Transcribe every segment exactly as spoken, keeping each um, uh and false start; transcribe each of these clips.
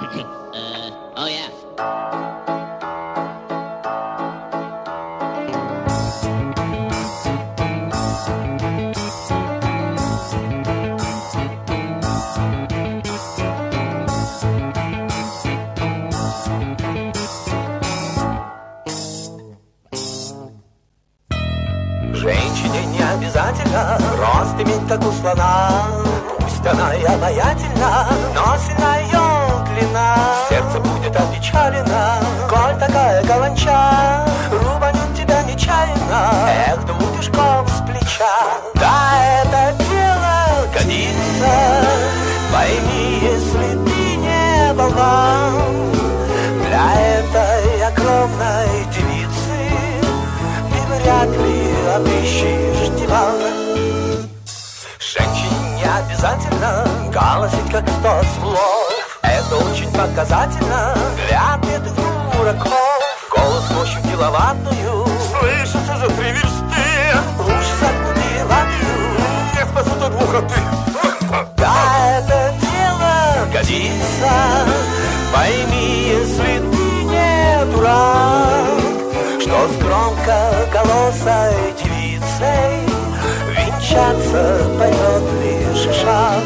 uh, oh yeah. Женщине не обязательно рост иметь, как у слона. Пусть она и обаятельна, но сильна ее длина. Сердце будет опечалено, коль такая каланча рубанет тебя нечаянно, эх, двух тишков с плеча. Да, это дело годится, пойми, если ты не болван. Для этой огромной девицы ты вряд ли обыщешь диван. Женщине не обязательно голосить, как сто слов. Это очень показательно для бедных дураков. Голос мощью киловаттную слышится за три версты. Уши заткнуты ватою не спасут от двухоты. Да, это дело годится, пойми, если ты не дурак, что с громкоголосой девицей венчаться пойдет лишь шаг.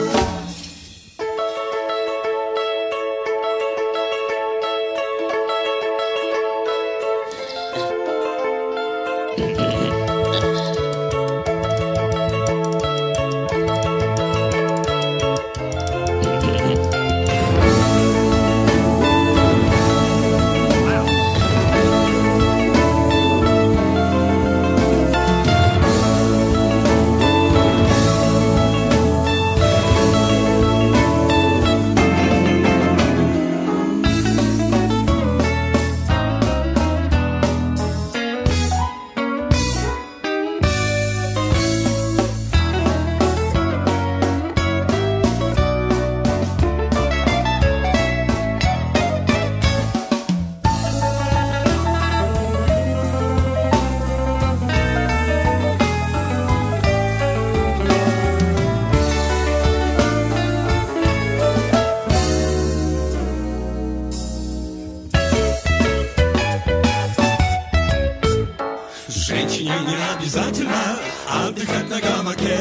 Женщине не обязательно отдыхать на гамаке.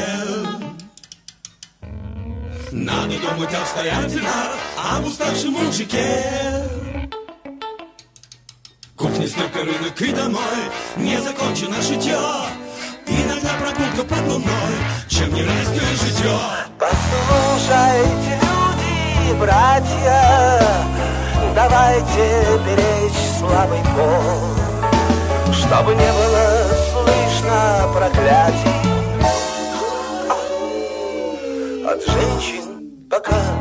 Надо думать обстоятельно об уставшем мужике. Кухня, стирка, рынок и домой, не закончено шитье. Иногда прогулка под луной, чем не райское житье. Послушайте, люди, братья, давайте беречь слабый пол, чтобы не было слышно проклятий от женщин пока.